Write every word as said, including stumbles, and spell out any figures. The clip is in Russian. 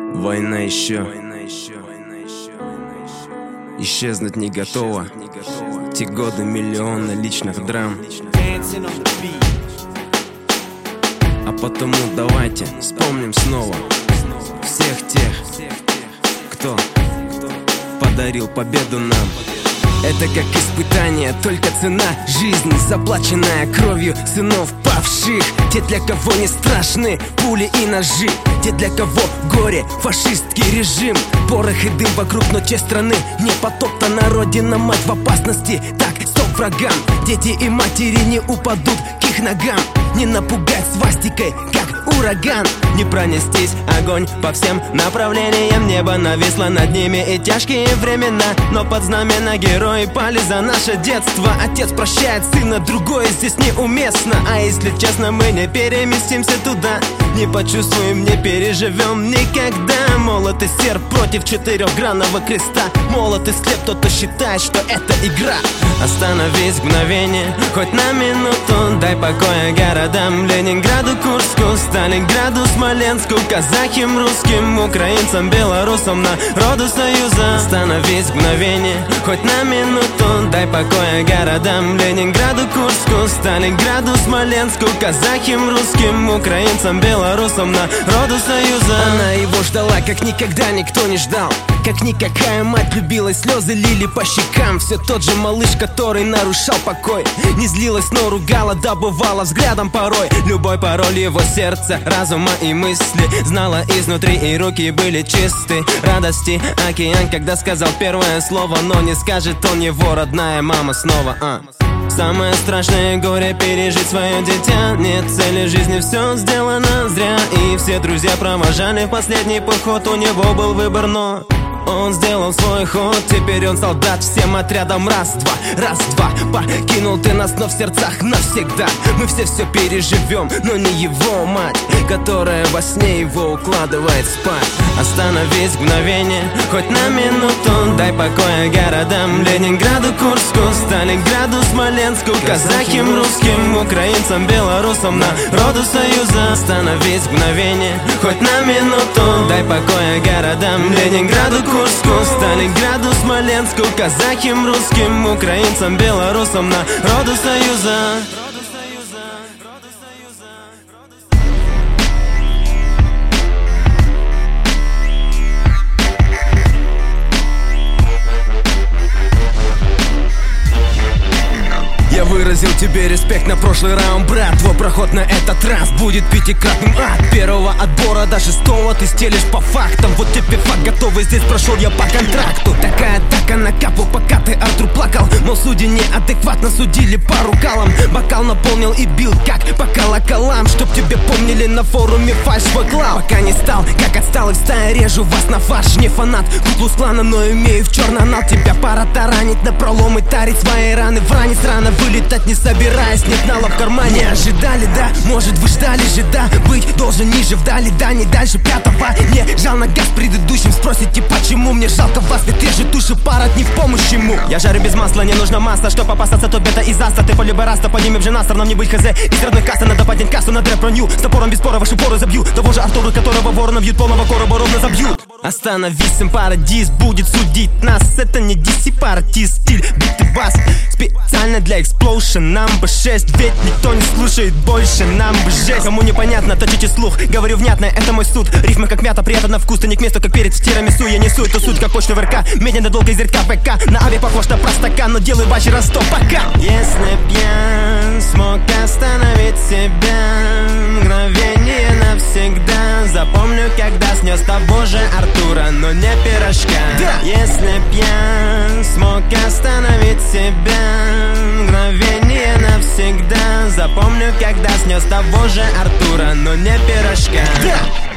Война еще исчезнуть не готова. Те годы миллионы личных драм. А потому давайте вспомним снова всех тех, кто подарил победу нам. Это как испытание, только цена жизни, заплаченная кровью сынов павших. Те, для кого не страшны пули и ножи, те, для кого горе, фашистский режим. Порох и дым вокруг, но те страны не потоптана. Родина, мать в опасности, так, стоп врагам. Дети и матери не упадут к их ногам. Не напугать свастикой, как ураган. Не пронестись огонь по всем направлениям. Небо нависло над ними и тяжкие времена, но под знамена герои пали за наше детство. Отец прощает сына, другое здесь неуместно. А если честно, мы не переместимся туда, не почувствуем, не переживем никогда. Молот и серп против четырехгранного креста. Молот и склеп, кто-то считает, что это игра. Остановись мгновение, хоть на минуту, дай покоя городам Ленинграду, Курску, Сталинграду, Смоленску, казахим, русским, украинцам, белорусам, народу Союза. Остановись мгновение, хоть на минуту, дай покоя городам Ленинграду, Курску, Сталинграду, Смоленску, казахим, русским, украинцам, белорусам, народу Союза. Она его ждала, как никогда никто не ждал. Как никакая мать любила, слезы лили по щекам. Все тот же малыш, который нарушал покой. Не злилась, но ругала, добывала взглядом порой. Любой пароль его сердца, разума и мысли знала изнутри, и руки были чисты. Радости океан, когда сказал первое слово, но не скажет он его родная мама снова. а. Самое страшное горе — пережить свое дитя. Нет цели жизни, все сделано зря. И все друзья провожали в последний поход. У него был выбор, но он сделал свой ход. Теперь он солдат всем отрядом. Раз-два, раз-два. Покинул ты нас, но в сердцах навсегда. Мы все все переживем, но не его мать, которая во сне его укладывает спать. Остановись мгновение, хоть на минуту, дай покоя городам Ленинграду, Курску, Сталинграду, Смоленску, казахим, русским, украинцам, белорусам, народу Союза. Остановись мгновение, хоть на минуту, дай покоя городам Ленинграду, Курску, Сталинграду, Смоленску, казахим, русским, украинцам, белорусам, народу Союза. Я выразил тебе респект на прошлый раунд, брат. Твой проход на этот раз будет пятикратным от первого отбора до шестого. Ты стелишь по фактам, вот тебе факт готовый. Здесь прошел я по контракту. Такая атака на капу, пока ты Артур плакал. Но судьи неадекватно судили по рукалам. Бокал наполнил и бил, как по колоколам, чтоб тебе помнили на форуме фальш выклал. Пока не стал, как отсталый в стае, режу вас на фарш. Не фанат куклу с клана, но имею в черный анал. Тебя пора таранить на пролом и тарить свои раны. В ранец рано вылетать не собираясь, нет нала в кармане. Не ожидали, да, может вы ждали же, да. Быть должен ниже вдали, да, не дальше пятого. Не жал на газ предыдущим, спросите почему. Мне жалко вас, ведь режет души парад, не в помощь ему. Я жарю без масла, не нужно масла, чтоб опасаться, то бета из аста. Ты полюбай раста, поднимем же нас, равно не быть хз. Из родных касса надо поднять кассу на дрэп броню. С топором без спора ваши поры забью. Того же Артура, которого ворона бьют, полного короба ровно забьют. Остановись, им парадиз будет судить нас. Это не ди си-паратист, стиль, бит и бас. Специально для эксплоушен, нам бы шесть. Ведь никто не слушает больше, нам бы жесть. Кому непонятно, точите слух, говорю внятно, это мой суд. Рифмы как мята, приятно на вкус, ты не к месту, как перец в тирамису. Я несу эту суть, как почту в РК. Медленно, долго из РК ПК. На аве похож на простака, но делаю бачи раз сто пока. Если б я смог остановить себя, мгновение навсегда, запомню, когда снес того же Артура, но не пирожка. Да. Если б я смог остановить себя, мгновение навсегда, запомню, когда снес того же Артура, но не пирожка. Да.